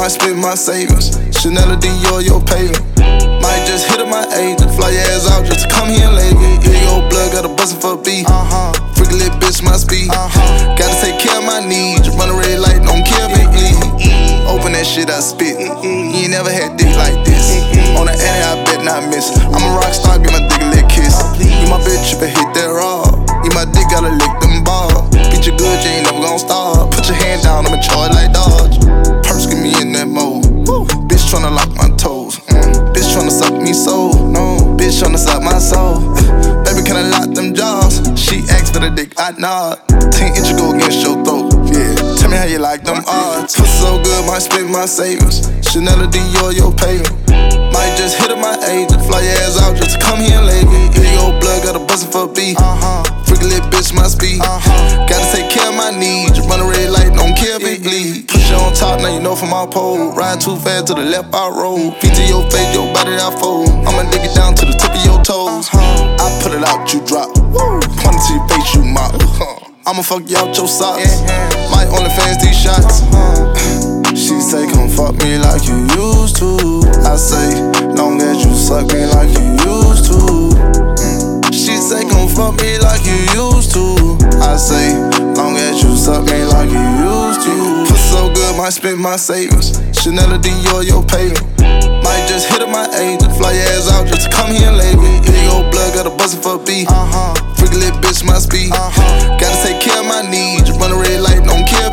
might spend my savings. Chanel or Dior, your payment. Might just hit up my agent, fly your ass out just to come here and lay me. Yeah, your blood got a bustin' for a beat. Freaky little bitch, my speed. Gotta take care of my needs. Run a red light, don't care if it bleed. Open that shit, I spit. You ain't never had dick like this. On the edit, I bet not miss. I'm a rock star, give my dick a little kiss. You my bitch, if I hit that raw. You my dick, gotta lick them balls. Beat you good, you ain't never gon' stop. Put your hand down, I'ma charge like Dodge. Purse get me in that mode. Bitch tryna lock my toes. Bitch tryna suck me soul. No, bitch tryna suck my soul. Baby, can I lock them jaws? She asked for the dick, I nod. 10 inch go against your throat. Yeah, tell me how you like them odds. Pussy so good, might spend my savings. Chanel or Dior, your payment. Might just hit up my agent, fly your ass out just to come here and lay me. Yeah, your blood got a bustin' for a beat. Freaky little bitch, my speed. Gotta take care of my needs. Run a red light, don't care if it bleed. Push you on top, now you know from my pole. Ride too fast to the left, I roll. Feet to your face, your body, I fold. I'ma dig it down to the tip of your toes. I put it out, you drop. Point it to your face, you mop. I'ma fuck you out your socks. My OnlyFans, these shots. She say, come fuck me like you used to. I say, long as you suck me like you used to. She say, come fuck me like you used to. I say, long as you suck me like you used to. Pussy so good, might spend my savings. Chanel or Dior, your payment. Might just hit up my agent, fly your ass out just to come here and lay me. Yeah, your blood got a bustin' for a beat. Freaky little bitch, my speed. Gotta take care of my needs. Run a red light, don't care